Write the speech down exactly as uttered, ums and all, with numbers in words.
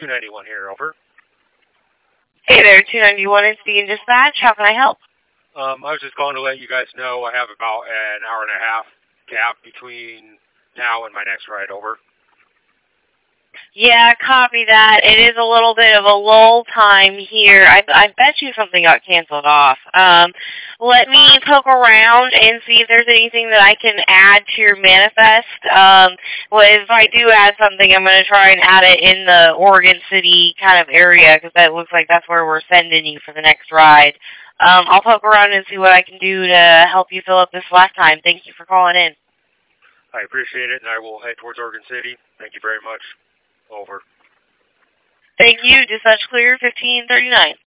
two ninety-one here, over. Hey there, two ninety-one is being dispatch. How can I help? Um, I was just calling to let you guys know I have about an hour and a half gap between now and my next ride, over. Yeah, copy that. It is a little bit of a lull time here. I, I bet you something got canceled off. Um, let me poke around and see if there's anything that I can add to your manifest. Um, well, if I do add something, I'm going to try and add it in the Oregon City kind of area because that looks like that's where we're sending you for the next ride. Um, I'll poke around and see what I can do to help you fill up this slack time. Thank you for calling in. I appreciate it, and I will head towards Oregon City. Thank you very much. Over. Thank you. Dispatch clear, fifteen thirty-nine.